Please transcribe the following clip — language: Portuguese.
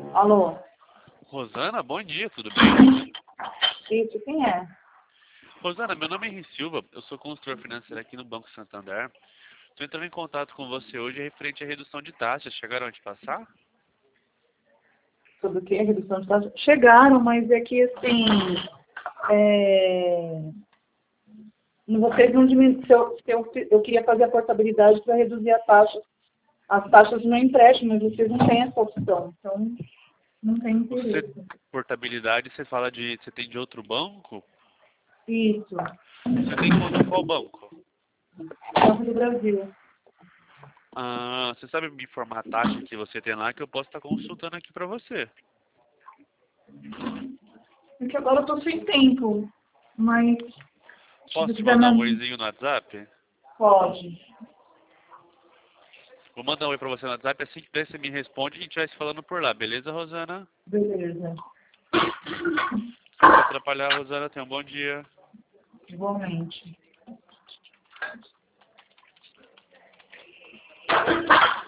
Alô? Rosana, bom dia, tudo bem? Isso, quem é? Rosana, meu nome é Henri Silva, eu sou consultor financeiro aqui no Banco Santander. Estou entrando em contato com você hoje referente à redução de taxas. Chegaram a te passar? Sobre o que? A redução de taxas? Chegaram, mas é que, assim, não teve um diminuição. Eu queria fazer a portabilidade para reduzir a taxa. As taxas no empréstimo, mas vocês não têm essa opção. Então, não tem interesse. Portabilidade, você fala de... Você tem de outro banco? Isso. Você tem conta em qual banco? Banco do Brasil. Ah, você sabe me informar a taxa que você tem lá que eu posso estar consultando aqui para você? Porque agora eu estou sem tempo. Mas, se Posso você te quiser mandar um mandar... oizinho no WhatsApp? Pode. Vou mandar um oi para você no WhatsApp, assim que você me responde e a gente vai se falando por lá, beleza, Rosana? Beleza. Se não atrapalhar, Rosana, tenha um bom dia. Igualmente.